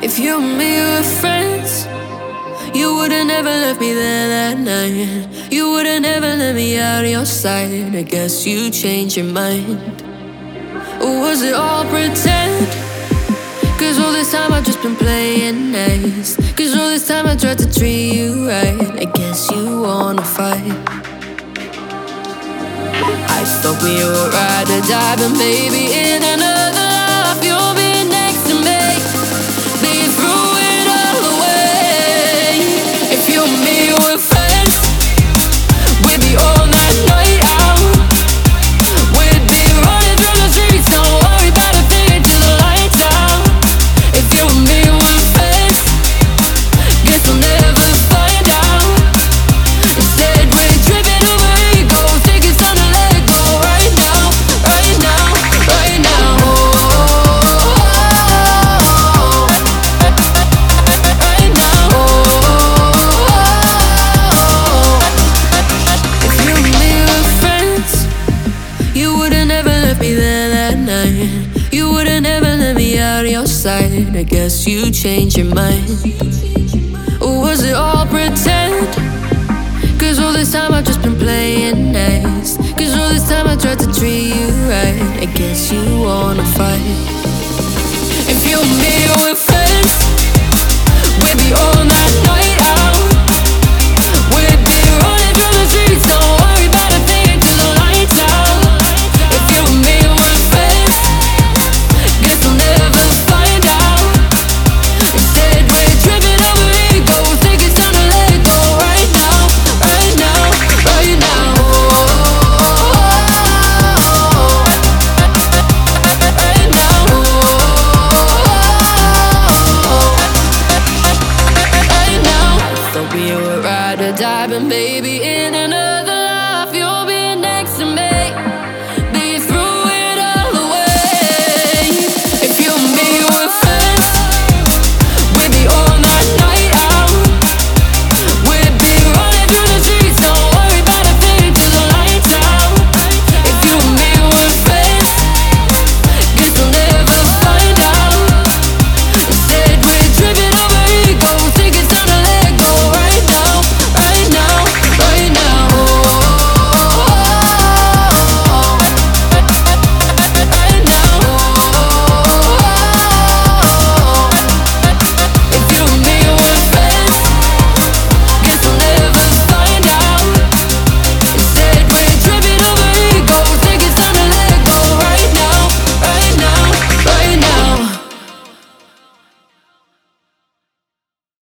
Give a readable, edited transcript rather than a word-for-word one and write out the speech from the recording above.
If you and me were friends, you would've never left me there that night. You would've never let me out of your sight. I guess you changed your mind. Or was it all pretend? Cause all this time I've just been playing nice. Cause all this time I tried to treat you right. I guess you wanna fight. I thought we were ride or die, but maybe in another life you'll be next to me. Be through it all away. If you and me were friends, we'd be all that night out. We'd be running through the streets, don't worry about a thing till the lights out. If you and me were friends, guess we'll never find out. Instead we're tripping over ego, think it's time to let go right now, right now, right now. Right now. If you and me were friends, you would've never left me there that night. You would've never let me out of your sight. I guess you changed your mind. Or was it all pretend? Cause all this time I've just been playing nice. Cause all this time I tried to treat you right. I guess you wanna fight. If you and me were friends, we'd be all that night out. We'd be running through the streets, don't worry about a thing till the lights out. If you and me were friends, guess we'll never find out. Instead we're tripping over ego, think it's time to let go right now, right now, right now. Right now. Right now. I thought we were ride or die, but maybe in another